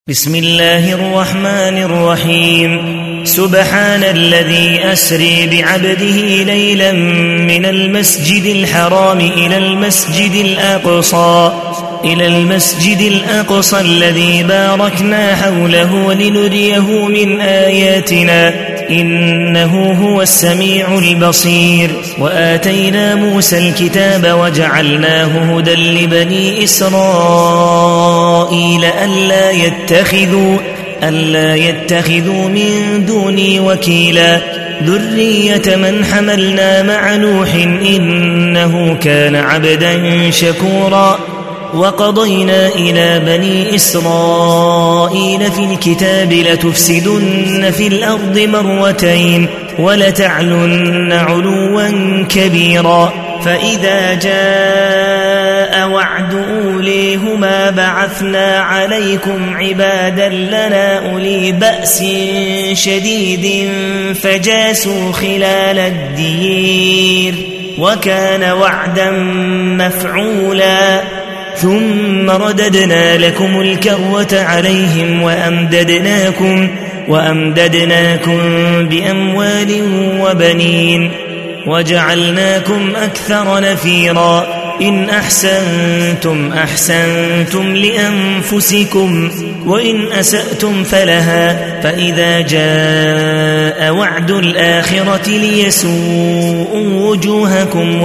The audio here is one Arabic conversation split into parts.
بسم الله الرحمن الرحيم. سبحان الذي أسري بعبده ليلا من المسجد الحرام إلى المسجد الأقصى الذي باركنا حوله لنريه من آياتنا إنه هو السميع البصير. وآتينا موسى الكتاب وجعلناه هدى لبني إسرائيل ألا يتخذوا من دوني وكيلا ذرية من حملنا مع نوح إنه كان عبدا شكورا. وقضينا إلى بني إسرائيل في الكتاب لتفسدن في الأرض مرتين ولتعلن علوا كبيرا. فإذا جاء وعد أوليهما بعثنا عليكم عبادا لنا أولي بأس شديد فجاسوا خلال الدير وكان وعدا مفعولا. ثم رددنا لكم الكرة عليهم وأمددناكم بأموال وبنين وجعلناكم أكثر نفيرا. إن أحسنتم لأنفسكم وإن أسأتم فلها. فإذا جاء وعد الآخرة ليسوءوا وجوهكم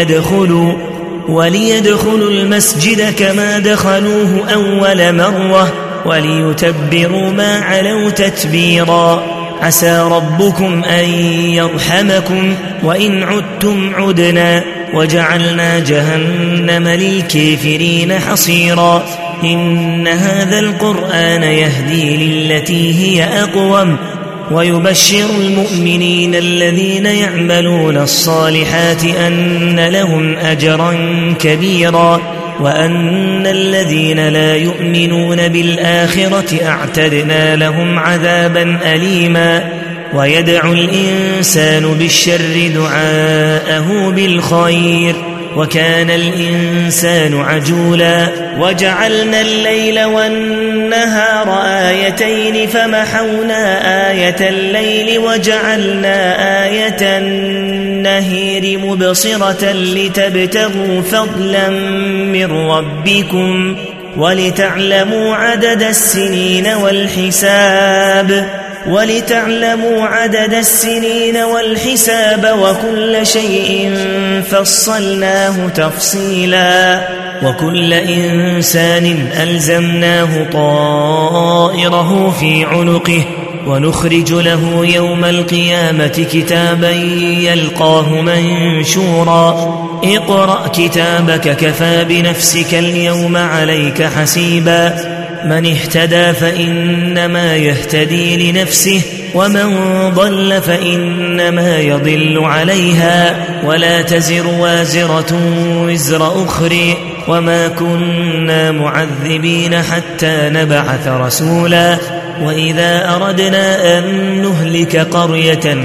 وليدخلوا المسجد كما دخلوه أول مرة وليتبروا ما علوا تتبيرا. عسى ربكم أن يرحمكم وإن عدتم عدنا وجعلنا جهنم للكافرين حصيرا. إن هذا القرآن يهدي للتي هي أقوم ويبشر المؤمنين الذين يعملون الصالحات أن لهم أجرا كبيرا وأن الذين لا يؤمنون بالآخرة أعتدنا لهم عذابا أليما. ويدعو الإنسان بالشر دعاءه بالخير وكان الإنسان عجولا. وجعلنا الليل والنهار آيتين فمحونا آية الليل وجعلنا آية النهار مبصرة لتبتغوا فضلا من ربكم ولتعلموا عدد السنين والحساب وكل شيء فصلناه تفصيلا. وكل إنسان ألزمناه طائره في عنقه ونخرج له يوم القيامة كتابا يلقاه منشورا. اقرأ كتابك كفى بنفسك اليوم عليك حسيبا. من اهتدى فإنما يهتدي لنفسه ومن ضل فإنما يضل عليها ولا تزر وازرة وزر أخرى وما كنا معذبين حتى نبعث رسولا. وإذا أردنا أن نهلك قرية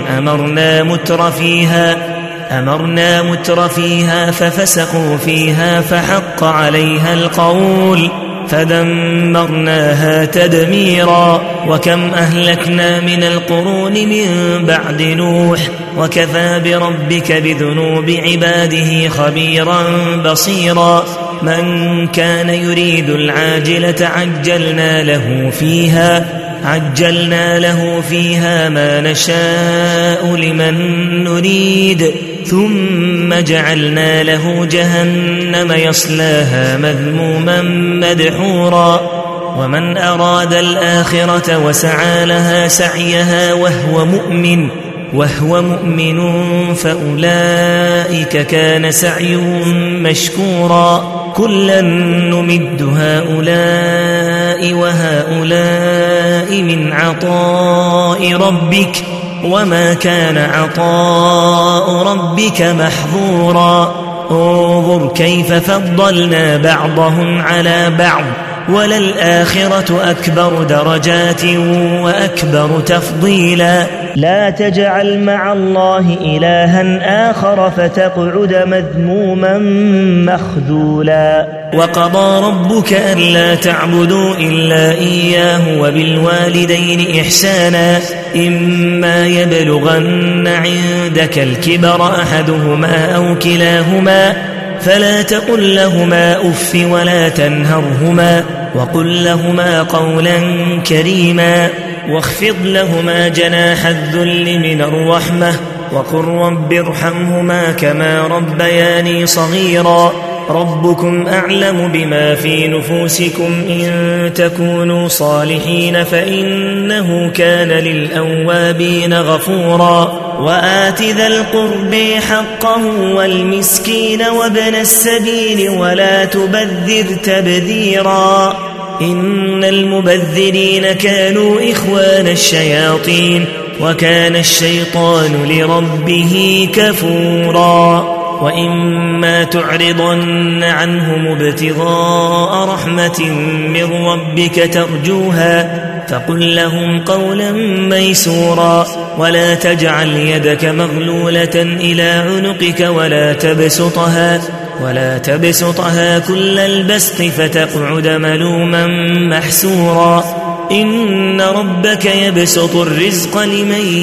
أمرنا متر فيها ففسقوا فيها فحق عليها القول فدمرناها تدميرا. وكم أهلكنا من القرون من بعد نوح وكفى بربك بذنوب عباده خبيرا بصيرا. من كان يريد العاجلة عجلنا له فيها ما نشاء لمن نريد ثم جعلنا له جهنم يصلاها مذموما مدحورا. ومن أراد الآخرة وسعى لها سعيها وهو مؤمن فأولئك كان سعيهم مشكورا. كلا نمد هؤلاء وهؤلاء من عطاء ربك وما كان عطاء ربك محظورا. انظر كيف فضلنا بعضهم على بعض وللآخرة أكبر درجات وأكبر تفضيلا. لا تجعل مع الله إلها آخر فتقعد مذموما مخذولا وقضى ربك ألا تعبدوا إلا إياه وبالوالدين إحسانا إما يبلغن عندك الكبر أحدهما أو كلاهما فلا تقل لهما أف ولا تنهرهما وقل لهما قولا كريما واخفض لهما جناح الذل من الرحمة وقل رب ارحمهما كما ربياني صغيرا ربكم أعلم بما في نفوسكم إن تكونوا صالحين فإنه كان للأوابين غفورا وآت ذا القرب حقه والمسكين وابن السبيل ولا تبذر تبذيرا إن المبذرين كانوا إخوان الشياطين وكان الشيطان لربه كفورا وإما تعرضن عنهم ابتغاء رحمة من ربك ترجوها فقل لهم قولا ميسورا ولا تجعل يدك مغلولة إلى عنقك ولا تبسطها كل البسط فتقعد ملوما محسورا إن ربك يبسط الرزق لمن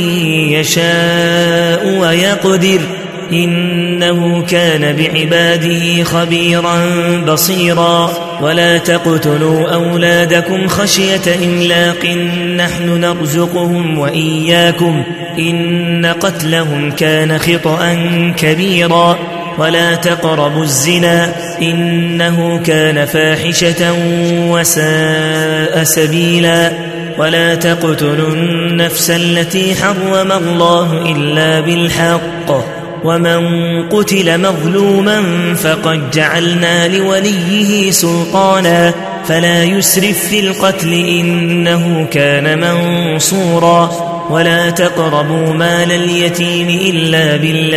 يشاء ويقدر إنه كان بعباده خبيرا بصيرا ولا تقتلوا أولادكم خشية إملاق نحن نرزقهم وإياكم إن قتلهم كان خطأ كبيرا ولا تقربوا الزنا إنه كان فاحشة وساء سبيلا ولا تقتلوا النفس التي حرم الله إلا بالحق ومن قتل مظلوما فقد جعلنا لوليه سلطانا فلا يسرف في القتل إنه كان منصورا ولا تقربوا مال اليتيم إلا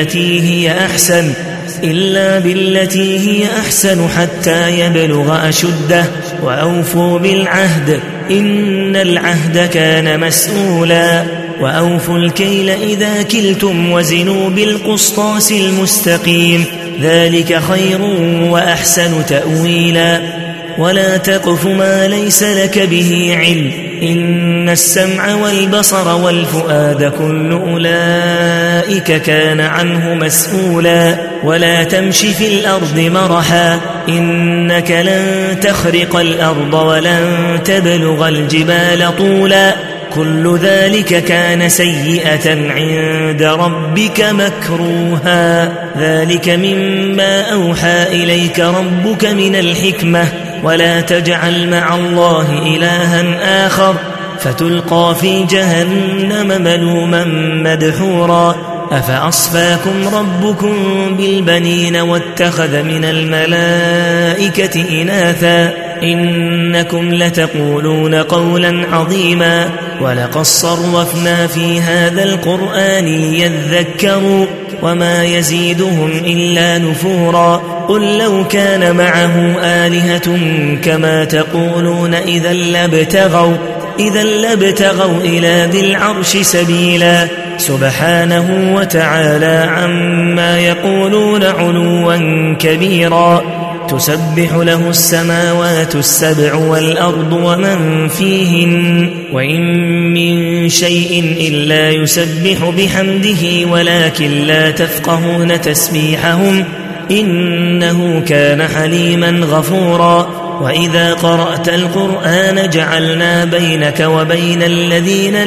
بالتي هي أحسن حتى يبلغ أشده وأوفوا بالعهد إن العهد كان مسؤولا وأوفوا الكيل إذا كلتم وزنوا بالقسطاس المستقيم ذلك خير وأحسن تأويلا ولا تقف ما ليس لك به علم إن السمع والبصر والفؤاد كل أولئك كان عنه مسؤولا ولا تمش في الأرض مرحا إنك لن تخرق الأرض ولن تبلغ الجبال طولا كل ذلك كان سيئة عند ربك مكروها ذلك مما أوحى إليك ربك من الحكمة ولا تجعل مع الله إلها آخر فتلقى في جهنم ملوما مدحورا أفأصفاكم ربكم بالبنين واتخذ من الملائكة إناثا إنكم لتقولون قولا عظيما ولقد صرفنا في هذا القرآن يذكروا وما يزيدهم إلا نفورا قل لو كان معه آلهة كما تقولون إذا لابتغوا إلى ذي العرش سبيلا سبحانه وتعالى عما يقولون علوا كبيرا تسبح له السماوات السبع والأرض ومن فيهن وإن من شيء إلا يسبح بحمده ولكن لا تفقهون تسبيحهم إنه كان حليما غفورا وإذا قرأت القرآن جعلنا بينك وبين الذين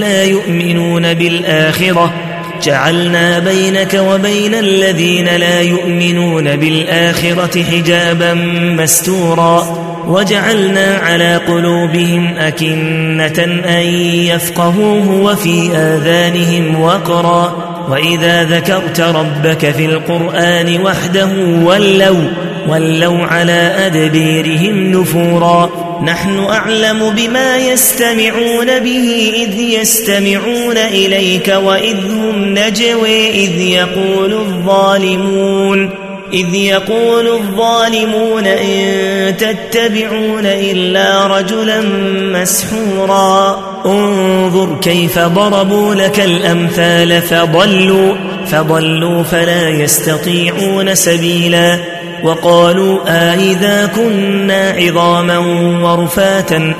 لا يؤمنون بالآخرة حجابا مستورا وجعلنا على قلوبهم أكنة أن يفقهوه وفي آذانهم وقرا وإذا ذكرت ربك في القرآن وحده ولوا على أدبيرهم نفورا نحن أعلم بما يستمعون به إذ يستمعون إليك وإذ هم نجوي إذ يقول إذ يقول الظالمون إن تتبعون إلا رجلا مسحورا انظر كيف ضربوا لك الأمثال فضلوا فلا يستطيعون سبيلا وقالوا أئذا كنا عظاما ورفاتا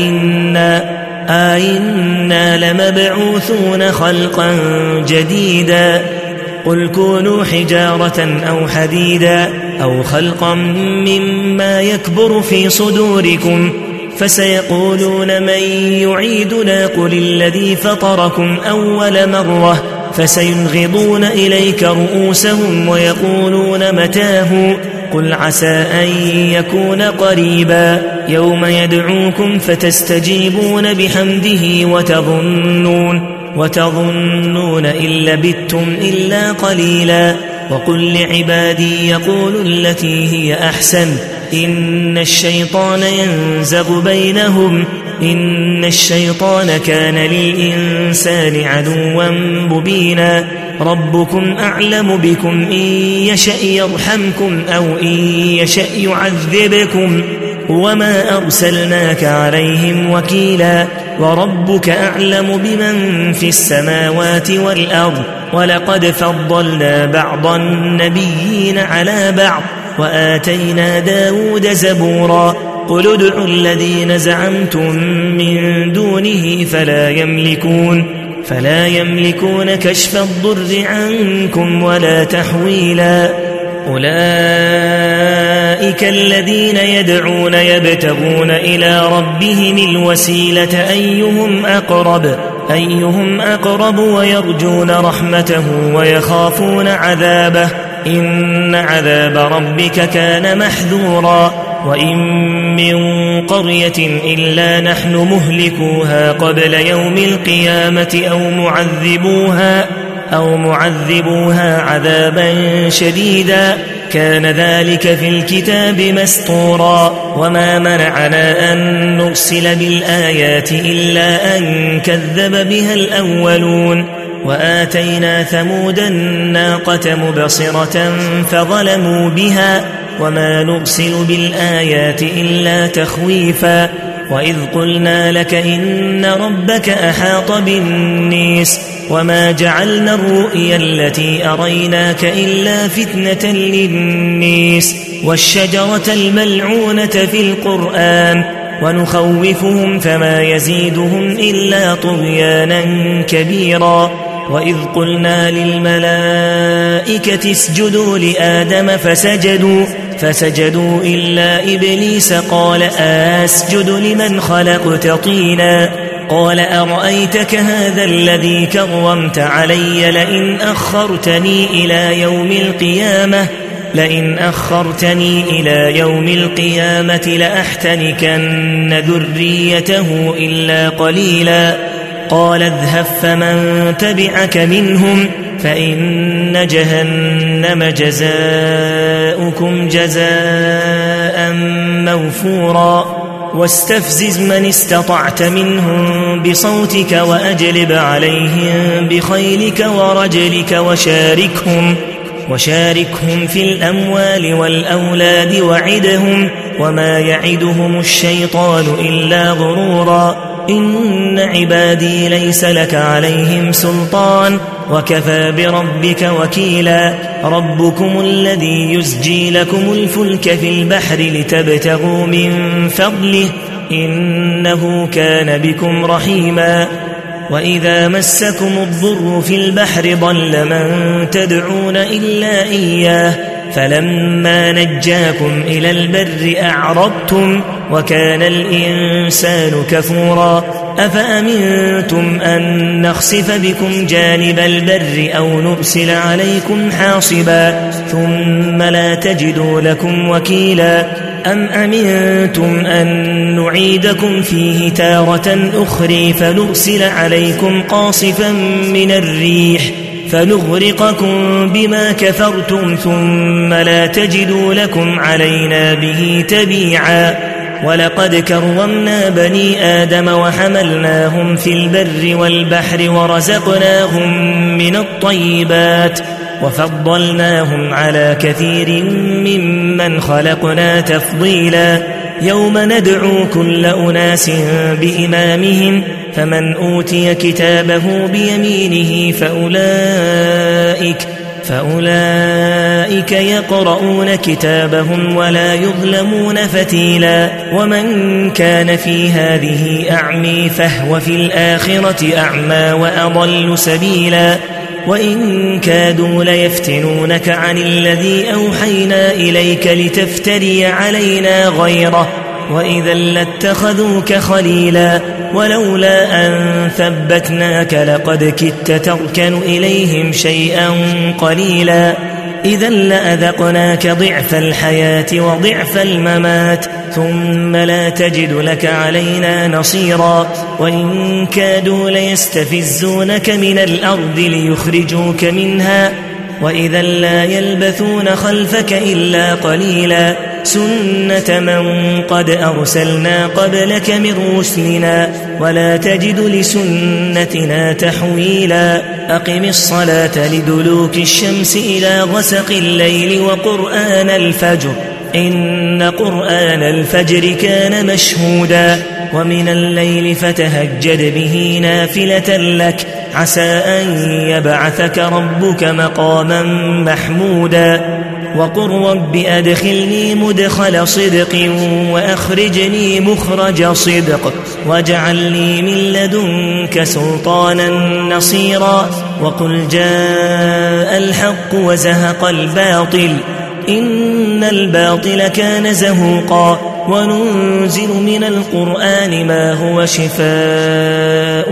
أئنا لمبعوثون خلقا جديدا قل كونوا حجارة أو حديدا أو خلقا مما يكبر في صدوركم فسيقولون من يعيدنا قل الذي فطركم أول مرة فسينغضون إليك رؤوسهم ويقولون متاه قل عسى أن يكون قريبا يوم يدعوكم فتستجيبون بحمده وتظنون إن لبثتم إلا قليلا وقل لعبادي يقولوا التي هي أحسن إن الشيطان ينزغ بينهم إن الشيطان كان للإنسان عدوا مبينا ربكم أعلم بكم إن يشأ يرحمكم أو إن يشأ يعذبكم وما أرسلناك عليهم وكيلا وربك أعلم بمن في السماوات والأرض ولقد فضلنا بعض النبيين على بعض وآتينا داود زبورا قل ادعوا الذين زعمتم من دونه فلا يملكون كشف الضر عنكم ولا تحويلا أولئك الذين يدعون يبتغون إلى ربهم الوسيلة أيهم أقرب ويرجون رحمته ويخافون عذابه إن عذاب ربك كان محذورا وإن من قرية إلا نحن مهلكوها قبل يوم القيامة أو معذبوها عذابا شديدا كان ذلك في الكتاب مسطورا وما منعنا أن نرسل بالآيات إلا أن كذب بها الأولون وآتينا ثمود الناقة مبصرة فظلموا بها وما نرسل بالآيات إلا تخويفا وإذ قلنا لك إن ربك أحاط بالناس وما جعلنا الرؤيا التي أريناك إلا فتنة للناس والشجرة الملعونة في القرآن ونخوفهم فما يزيدهم إلا طغيانا كبيرا وإذ قلنا للملائكة اسجدوا لآدم فسجدوا إلا إبليس قال أسجد لمن خلقت طينا قال أرأيتك هذا الذي كرمت علي لئن أخرتني إلى يوم القيامة لأحتنكن ذريته إلا قليلا قال اذهب فمن تبعك منهم فإن جهنم جزاؤكم جزاء موفورا واستفزز من استطعت منهم بصوتك وأجلب عليهم بخيلك ورجلك وشاركهم في الأموال والأولاد وعدهم وما يعدهم الشيطان إلا غرورا إن عبادي ليس لك عليهم سلطان وكفى بربك وكيلا ربكم الذي يزجي لكم الفلك في البحر لتبتغوا من فضله إنه كان بكم رحيما وإذا مسكم الضر في البحر ضل من تدعون إلا إياه فلما نجاكم إلى البر أعرضتم وكان الإنسان كفورا أفأمنتم أن نخسف بكم جانب البر أو نرسل عليكم حاصبا ثم لا تجدوا لكم وكيلا أم أمنتم أن نعيدكم فيه تارة أخرى فنرسل عليكم قاصفا من الريح فنغرقكم بما كفرتم ثم لا تجدوا لكم علينا به تبيعا ولقد كرمنا بني آدم وحملناهم في البر والبحر ورزقناهم من الطيبات وفضلناهم على كثير ممن خلقنا تفضيلا يوم ندعو كل أناس بإمامهم فمن أوتي كتابه بيمينه فأولئك يقرؤون كتابهم ولا يظلمون فتيلا ومن كان في هذه أعمي فهو في الآخرة أعمى وأضل سبيلا وإن كادوا ليفتنونك عن الذي أوحينا إليك لتفتري علينا غيره وإذا لاتخذوك خليلا ولولا أن ثبتناك لقد كدت تركن إليهم شيئا قليلا إذا لأذقناك ضعف الحياة وضعف الممات ثم لا تجد لك علينا نصيرا وإن كادوا ليستفزونك من الأرض ليخرجوك منها وإذا لا يلبثون خلفك إلا قليلا سنة من قد أرسلنا قبلك من رسلنا ولا تجد لسنتنا تحويلا أقم الصلاة لدلوك الشمس إلى غسق الليل وقرآن الفجر إن قرآن الفجر كان مشهودا ومن الليل فتهجد به نافلة لك عسى أن يبعثك ربك مقاما محمودا وقل رب أدخلني مدخل صدق وأخرجني مخرج صدق واجعل لي من لدنك سلطانا نصيرا وقل جاء الحق وزهق الباطل إن الباطل كان زهوقا وننزل من القرآن ما هو شفاء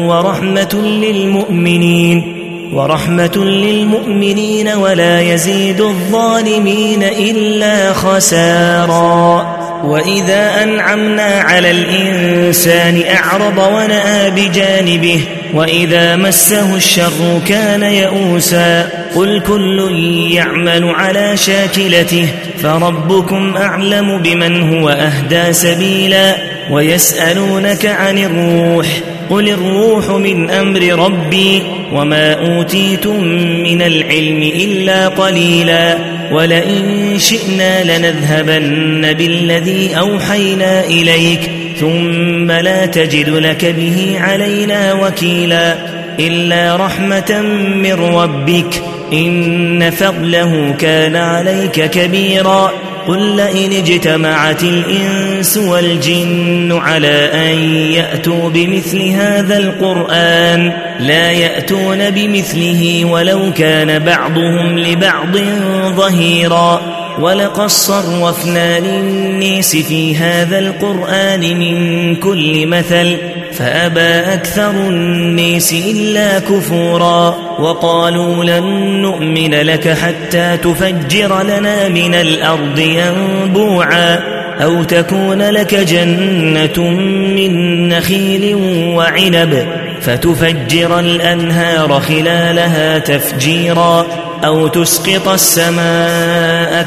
ورحمة للمؤمنين ولا يزيد الظالمين إلا خسارا وإذا أنعمنا على الإنسان أعرض ونأى بجانبه وإذا مسه الشر كان يئوسا قل كل يعمل على شاكلته فربكم أعلم بمن هو أهدى سبيلا ويسألونك عن الروح قل الروح من أمر ربي وما أوتيتم من العلم إلا قليلا ولئن شئنا لنذهبن بالذي أوحينا إليك ثم لا تجد لك به علينا وكيلا إلا رحمة من ربك إن فضله كان عليك كبيرا قل لئن اجتمعت الإنس والجن على أن يأتوا بمثل هذا القرآن لا يأتون بمثله ولو كان بعضهم لبعض ظهيرا ولقد صرفنا للناس في هذا القرآن من كل مثل فأبى أكثر الناس إلا كفورا وقالوا لن نؤمن لك حتى تفجر لنا من الأرض ينبوعا أو تكون لك جنة من نخيل وعنب فتفجر الأنهار خلالها تفجيرا أو تسقط السماء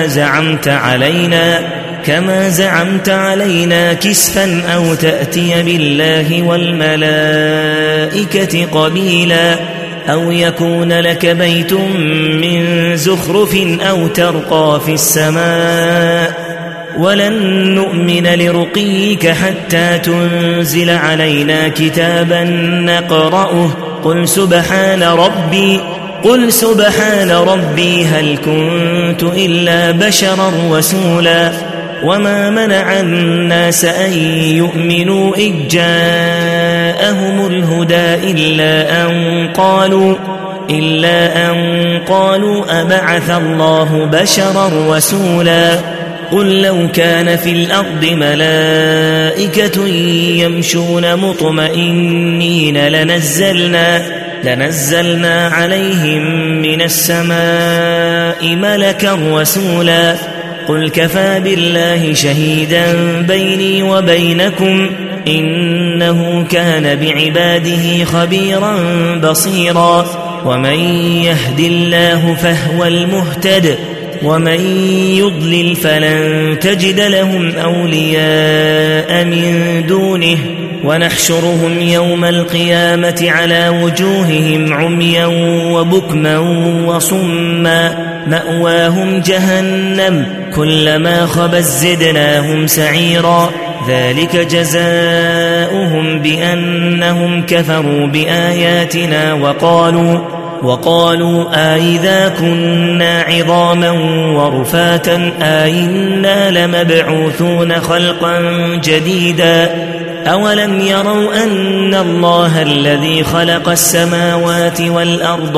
كما زعمت علينا كسفا أو تأتي بالله والملائكة قبيلا أو يكون لك بيت من زخرف أو ترقى في السماء ولن نؤمن لرقيك حتى تنزل علينا كتابا نقرأه قل سبحان ربي هل كنت إلا بشرا رسولا وما منع الناس أن يؤمنوا إذ جاءهم الهدى إلا أن قالوا أبعث الله بشرا رسولا قل لو كان في الأرض ملائكة يمشون مطمئنين لنزلنا عليهم من السماء ملكا رسولا قل كفى بالله شهيدا بيني وبينكم إنه كان بعباده خبيرا بصيرا ومن يهد الله فهو المهتد ومن يضلل فلن تجد لهم أولياء من دونه ونحشرهم يوم القيامة على وجوههم عميا وبكما وصما مأواهم جهنم كلما خبت زدناهم سعيرا ذلك جزاؤهم بأنهم كفروا بآياتنا وقالوا أئذا كنا عظاما ورفاتا أئنا لمبعوثون خلقا جديدا أولم يروا أن الله الذي خلق السماوات والأرض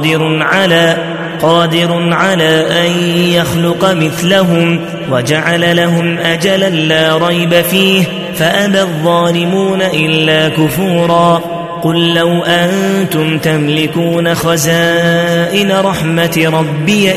قادر على أن يخلق مثلهم وجعل لهم أجلا لا ريب فيه فأبى الظالمون إلا كفورا قل لو أنتم تملكون خزائن رحمة ربي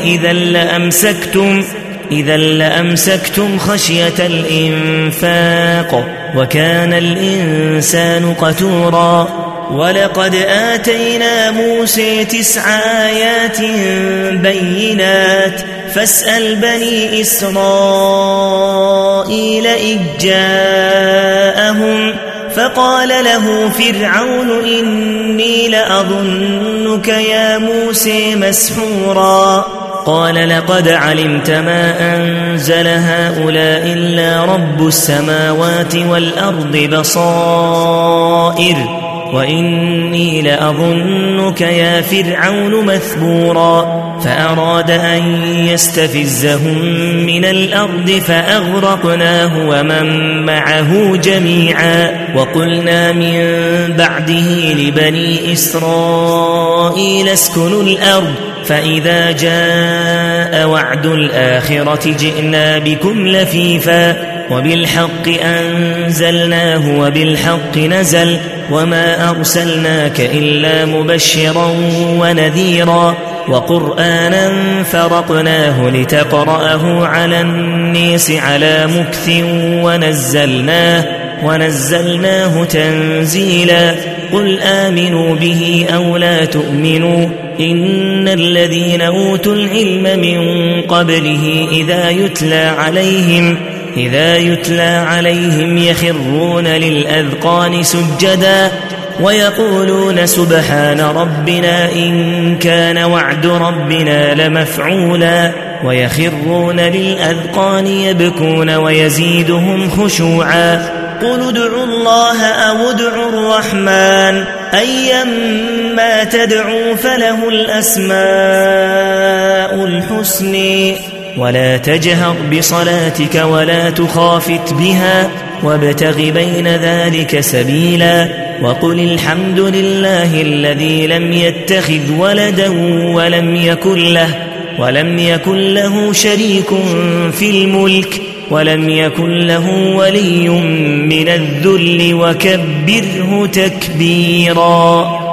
إذا لأمسكتم خشية الإنفاق وكان الإنسان قتورا ولقد آتينا موسى 9 آيات بينات فاسأل بني إسرائيل إذ جاءهم فقال له فرعون إني لأظنك يا موسى مسحورا قال لقد علمت ما أنزل هؤلاء إلا رب السماوات والأرض بصائر وإني لأظنك يا فرعون مثبورا فأراد أن يستفزهم من الأرض فأغرقناه ومن معه جميعا وقلنا من بعده لبني إسرائيل اسكنوا الأرض فإذا جاء وعد الآخرة جئنا بكم لفيفا وبالحق أنزلناه وبالحق نزل وما أرسلناك إلا مبشرا ونذيرا وقرآنا فرقناه لتقرأه على الناس على مكث ونزلناه تنزيلا قل آمنوا به أو لا تؤمنوا إن الذين أوتوا العلم من قبله إذا يتلى عليهم يخرون للأذقان سجدا ويقولون سبحان ربنا إن كان وعد ربنا لمفعولا ويخرون للأذقان يبكون ويزيدهم خشوعا قل ادعوا الله أو ادعوا الرحمن أيما تدعوا فله الأسماء الحسن ولا تجهر بصلاتك ولا تخافت بها وابتغ بين ذلك سبيلا وقل الحمد لله الذي لم يتخذ ولدا ولم يكن له شريك في الملك ولم يكن له ولي من الذل وكبره تكبيرا.